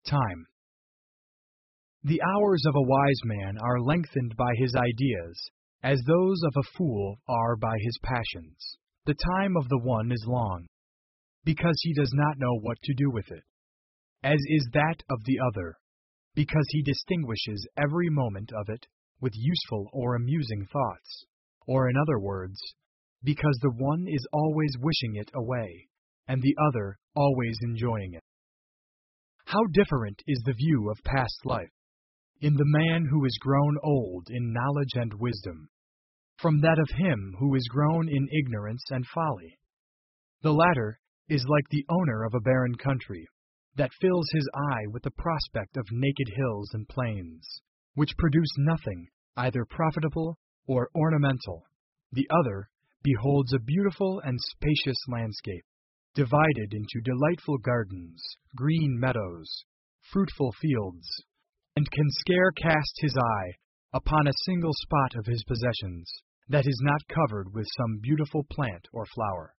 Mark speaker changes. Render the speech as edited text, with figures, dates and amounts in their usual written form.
Speaker 1: Time. The hours of a wise man are lengthened by his ideas, as those of a fool are by his passions. The time of the one is long, because he does not know what to do with it, as is that of the other, because he distinguishes every moment of it with useful or amusing thoughts, or in other words, because the one is always wishing it away, and the other always enjoying it. How different is the view of past life, in the man who is grown old in knowledge and wisdom, from that of him who is grown in ignorance and folly. The latter is like the owner of a barren country, that fills his eye with the prospect of naked hills and plains, which produce nothing, either profitable or ornamental. The other beholds a beautiful and spacious landscape, divided into delightful gardens, green meadows, fruitful fields, and can scarce cast his eye upon a single spot of his possessions that is not covered with some beautiful plant or flower.